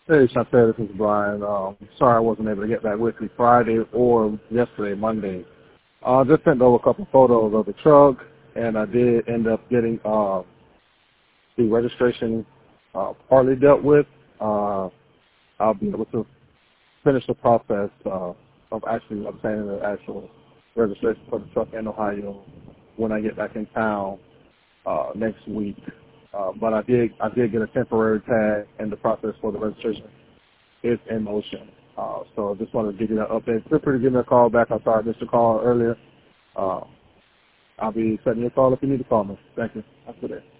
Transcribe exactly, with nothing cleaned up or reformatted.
Hey, Chantel, this is Brian. Um, sorry I wasn't able to get back with you Friday or yesterday, Monday. I uh, just sent over a couple photos of the truck, and I did end up getting uh, the registration uh, partly dealt with. Uh, I'll be able to finish the process uh, of actually obtaining the actual registration for the truck in Ohio when I get back in town uh, next week. Uh, but I did I did get a temporary tag, and the process for the registration is in motion. Uh, so I just wanted to give you that update. Feel free to give me a call back. I'm sorry I missed your call earlier. Uh, I'll be setting your call if you need to call me. Thank you. Have a good day.